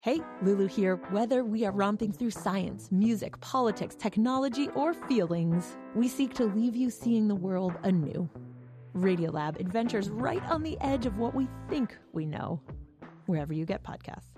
Hey, Lulu here. Whether we are romping through science, music, politics, technology, or feelings, we seek to leave you seeing the world anew. Radiolab adventures right on the edge of what we think we know, wherever you get podcasts.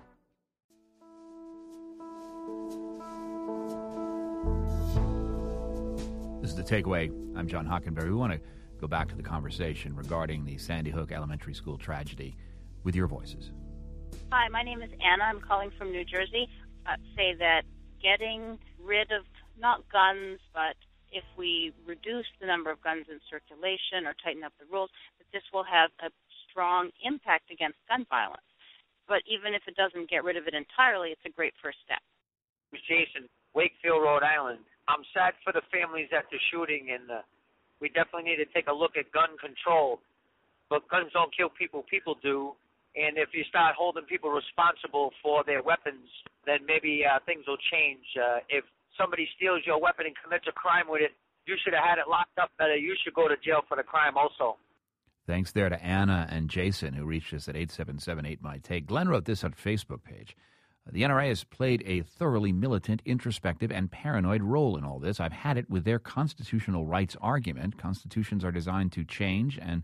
This is The Takeaway. I'm John Hockenberry. We want to go back to the conversation regarding the Sandy Hook Elementary School tragedy with your voices. Hi, my name is Anna. I'm calling from New Jersey. Say that getting rid of, not guns, but if we reduce the number of guns in circulation or tighten up the rules, that this will have a strong impact against gun violence. But even if it doesn't get rid of it entirely, it's a great first step. Jason, Wakefield, Rhode Island. I'm sad for the families at the shooting, and we definitely need to take a look at gun control. But guns don't kill people, people do. And if you start holding people responsible for their weapons, then maybe things will change. If somebody steals your weapon and commits a crime with it, you should have had it locked up better. You should go to jail for the crime also. Thanks there to Anna and Jason, who reached us at 877-8MY-TAKE. Glenn wrote this on her Facebook page. The NRA has played a thoroughly militant, introspective, and paranoid role in all this. I've had it with their constitutional rights argument. Constitutions are designed to change and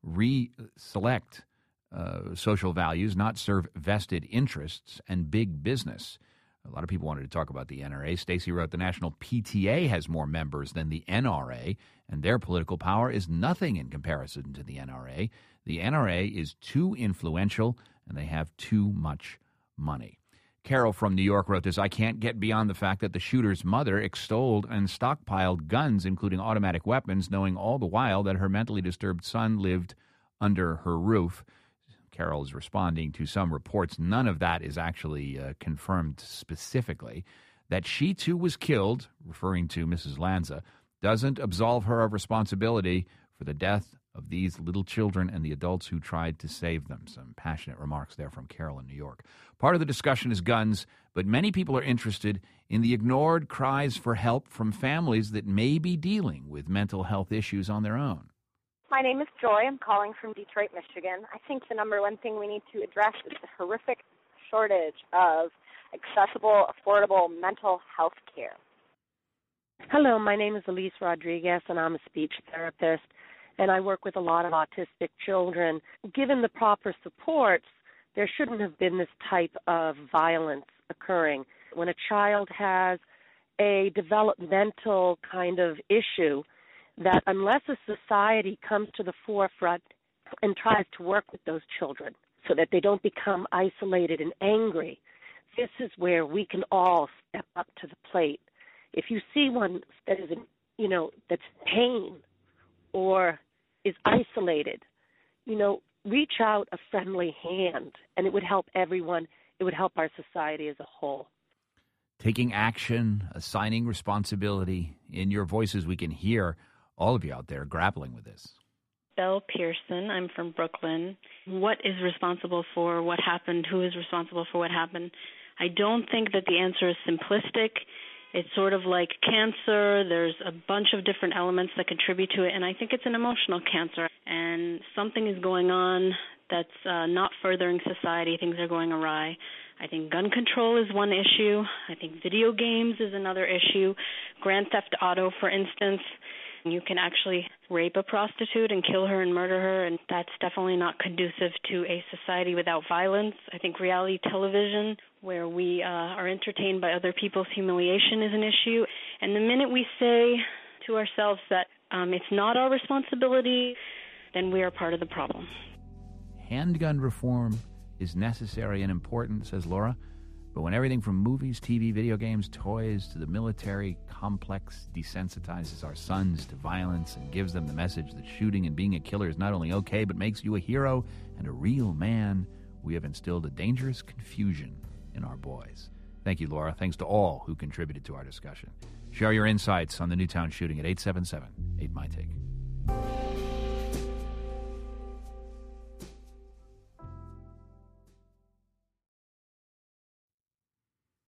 reselect social values, not serve vested interests and big business. A lot of people wanted to talk about the NRA. Stacy wrote, the National PTA has more members than the NRA, and their political power is nothing in comparison to the NRA. The NRA is too influential, and they have too much money. Carol from New York wrote this, I can't get beyond the fact that the shooter's mother extolled and stockpiled guns, including automatic weapons, knowing all the while that her mentally disturbed son lived under her roof. Carol is responding to some reports. None of that is actually confirmed specifically. That she, too, was killed, referring to Mrs. Lanza, doesn't absolve her of responsibility for the death of these little children and the adults who tried to save them. Some passionate remarks there from Carol in New York. Part of the discussion is guns, but many people are interested in the ignored cries for help from families that may be dealing with mental health issues on their own. My name is Joy. I'm calling from Detroit, Michigan. I think the number one thing we need to address is the horrific shortage of accessible, affordable mental health care. Hello, my name is Elise Rodriguez, and I'm a speech therapist, and I work with a lot of autistic children. Given the proper supports, there shouldn't have been this type of violence occurring. When a child has a developmental kind of issue, that unless a society comes to the forefront and tries to work with those children so that they don't become isolated and angry, this is where we can all step up to the plate. If you see one that is, that's in pain or is isolated, reach out a friendly hand, and it would help everyone. It would help our society as a whole. Taking action, assigning responsibility. In your voices, we can hear all of you out there grappling with this. Belle Pearson. I'm from Brooklyn. What is responsible for what happened? Who is responsible for what happened? I don't think that the answer is simplistic. It's sort of like cancer. There's a bunch of different elements that contribute to it, and I think it's an emotional cancer. And something is going on that's not furthering society. Things are going awry. I think gun control is one issue. I think video games is another issue. Grand Theft Auto, for instance. You can actually rape a prostitute and kill her and murder her, and that's definitely not conducive to a society without violence. I think reality television, where we are entertained by other people's humiliation, is an issue. And the minute we say to ourselves that it's not our responsibility, then we are part of the problem. Handgun reform is necessary and important, says Laura. But when everything from movies, TV, video games, toys to the military complex desensitizes our sons to violence and gives them the message that shooting and being a killer is not only okay, but makes you a hero and a real man, we have instilled a dangerous confusion in our boys. Thank you, Laura. Thanks to all who contributed to our discussion. Share your insights on the Newtown shooting at 877-8MY-TAKE.